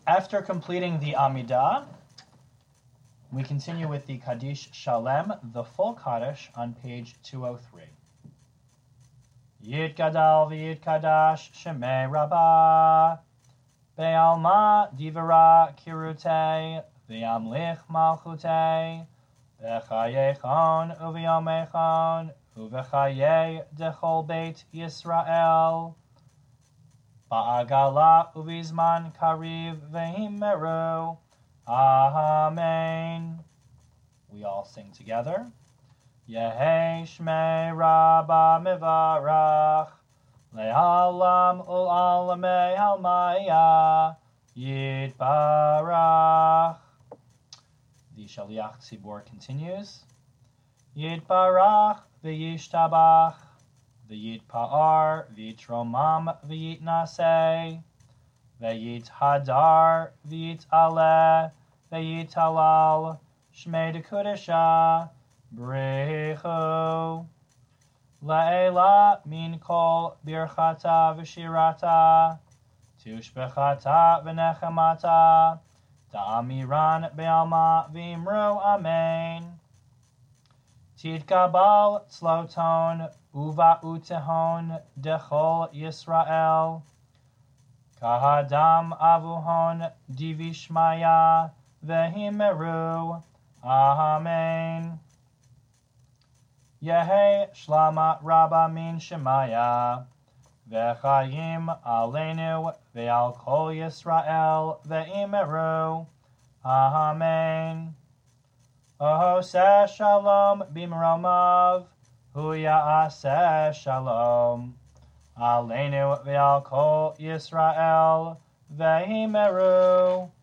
After completing the Amidah, we continue with the Kaddish Shalem, the full Kaddish, on page 203. Yit Gadal v'Yit Kadash Shemei Rabbah Be'alma Divara Kirute V'Yamlich Malchute V'Chayechon U'V'Yomechon U'V'Chayei Dechol Beit Yisrael Ba'agala U'Vizman Kariv V'Himeru Amen. We all sing together. Yehei Shmei Rabba Mivarach Le'alam Ul'alamei Halmaya Yitbarach. The Shaliach Tzibor continues. Yitbarach V'yishtabach V'yitpa'ar V'yitromam V'yitnaseh V'yithadar V'yitaleh V'yitalal Shmei Dekudesha Brechu La'ela min kol birchata v'shirata Tushbechata v'nechemata Ta'amiran be'alma v'imru amen Tidkabal tzloton uva utehon dechol Yisrael Kahadam avuhon divishmaya v'himeru amen Yehei Shlama Rabba min Shemaya V'chayim Aleinu Ve'al Kol Yisrael Ve'imeru Amen. Ohoseh Shalom Bimromav Hu Ya'aseh Shalom Aleinu Ve'al Kol Yisrael Ve'imeru